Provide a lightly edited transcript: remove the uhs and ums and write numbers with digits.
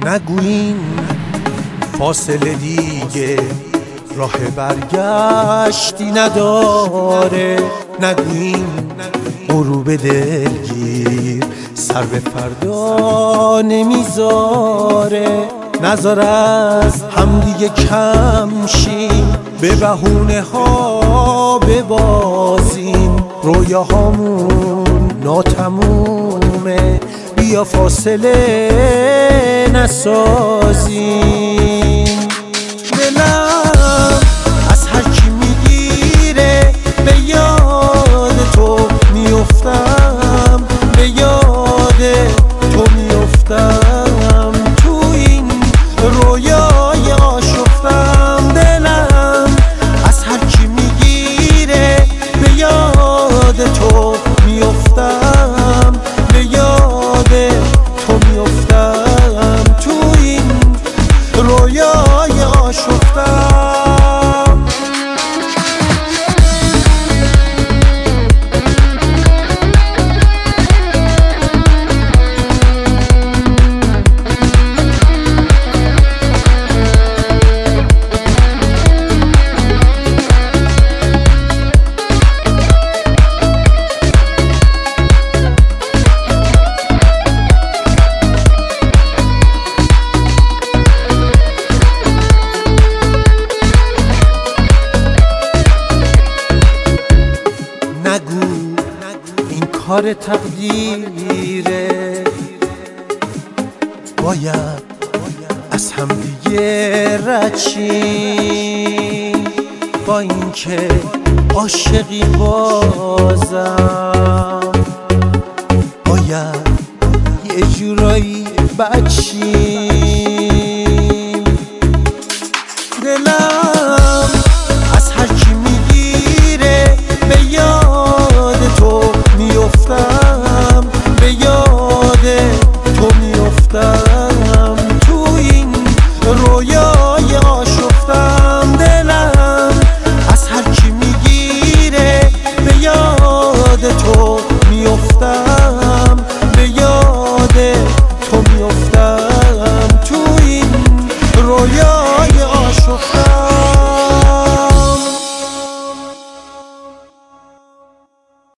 نگو این فاصله دیگه راه برگشتی نداره، نگو این غروب دلگیر سر به فردا نمیذاره. نذار از همدیگه کم شیم، به بهونه ها ببازیم، رویاهامون ناتمومه، بیا فاصله نسازیم. دلم از هر کی میگیره به یاد تو میفتم، به یاد تو میفتم، تو این رویای آشفتم. دلم از هر کی میگیره به یاد تو میفتم، به یاد تو میفتم، تو این رویای آشفتم. نگو این کار تقدیره، باید از هم دیگه رد شیم. با اینکه عاشقی بازم باید یه جورایی بد شیم.